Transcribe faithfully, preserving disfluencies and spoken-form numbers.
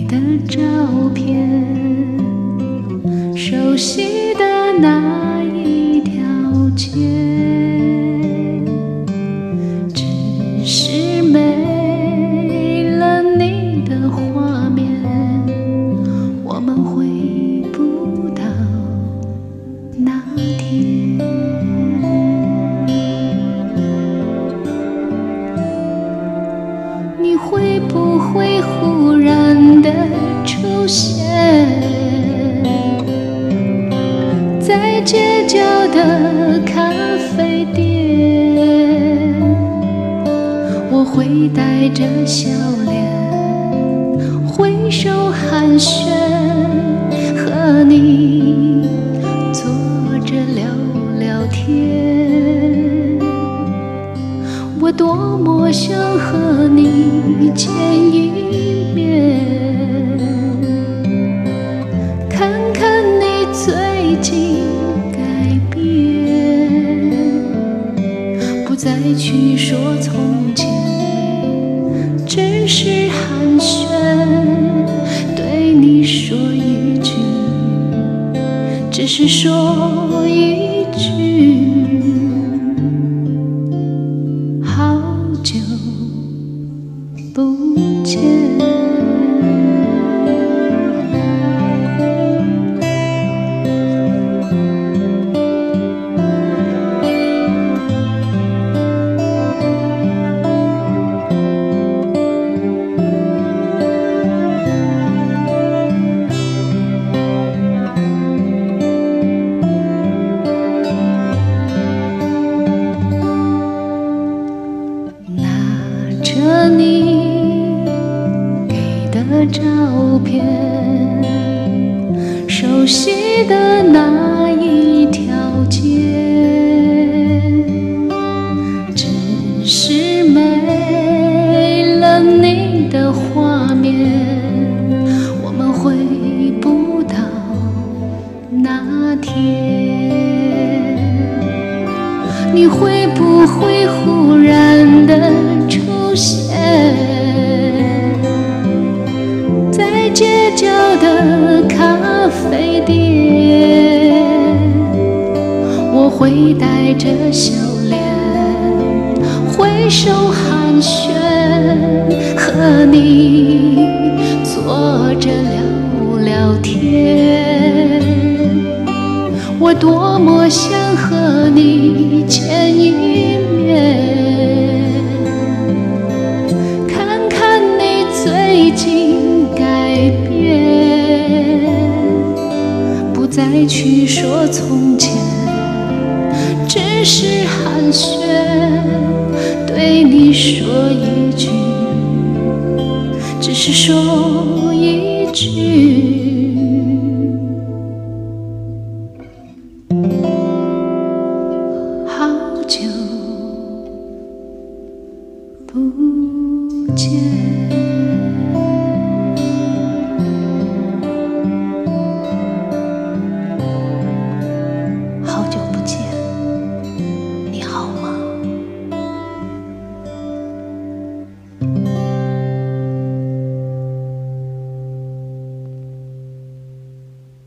的照片，熟悉的那一条街，只是没了你的画面，我们回不到那天。你会不会忽然的出现在街角的咖啡店？我会带着笑脸挥手寒暄，和你坐着聊聊天。我多么想和你见一面，看看你最近改变，不再去说从前，只是寒暄，对你说一句，只是说一句。好久不见，着你给的照片，熟悉的那一条街，只是没了你的画面，我们回不到那天。你会不会忽然的出现在街角的咖啡店？我会带着笑脸挥手寒暄，和你坐着聊聊天。我多么想和你见一面，看看你最近改变，不再去说从前，只是寒暄，对你说一句，只是说一句。好久